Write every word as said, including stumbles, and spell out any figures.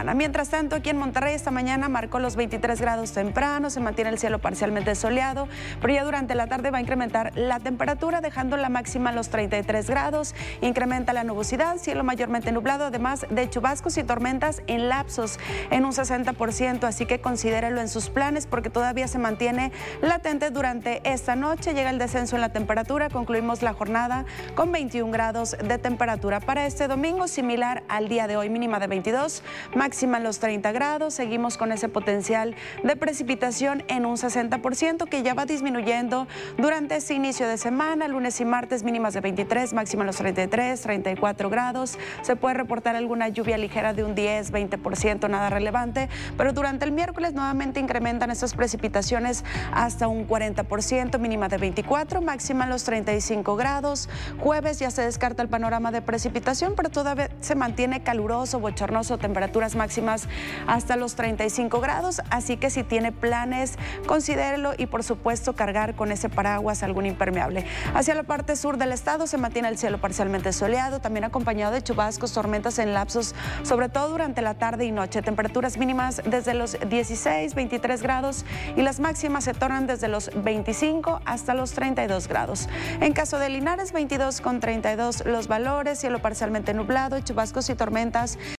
semana. Mientras tanto, aquí en Monterrey esta mañana marcó los veintitrés grados temprano, se mantiene el cielo parcialmente soleado, pero ya durante la tarde va a incrementar la temperatura, dejando la máxima a los treinta y tres grados. Incrementa la nubosidad, cielo mayormente nublado, además de chubascos y tormentas en lapsos en un sesenta por ciento, así que considérelo en sus planes porque todavía se mantiene latente durante esta noche. Llega el descenso en la temperatura, concluimos la jornada con veintiún grados de temperatura. Para este domingo, similar al día de hoy, mínima de veintidós, máxima en los treinta grados. Seguimos con ese potencial de precipitación en un sesenta por ciento que ya va disminuyendo durante este inicio de semana. Lunes y martes mínimas de veintitrés, máxima en los treinta y tres, treinta y cuatro grados. Se puede reportar alguna lluvia ligera de un diez, veinte por ciento, nada relevante, pero durante el miércoles nuevamente incrementan estas precipitaciones hasta un cuarenta por ciento, mínima de veinticuatro, máxima en los treinta y cinco grados. Jueves ya se descarta el panorama de precipitación, pero todavía se mantiene caluroso, bochornoso, temperaturas máximas hasta los treinta y cinco grados, así que si tiene planes, considérelo y por supuesto cargar con ese paraguas algún impermeable. Hacia la parte sur del estado se mantiene el cielo parcialmente soleado, también acompañado de chubascos, tormentas en lapsos, sobre todo durante la tarde y noche. Temperaturas mínimas desde los dieciséis, veintitrés grados y las máximas se tornan desde los veinticinco hasta los treinta y dos grados. En caso de Linares, veintidós con treinta y dos los valores, cielo parcialmente nublado, chubascos y tormentas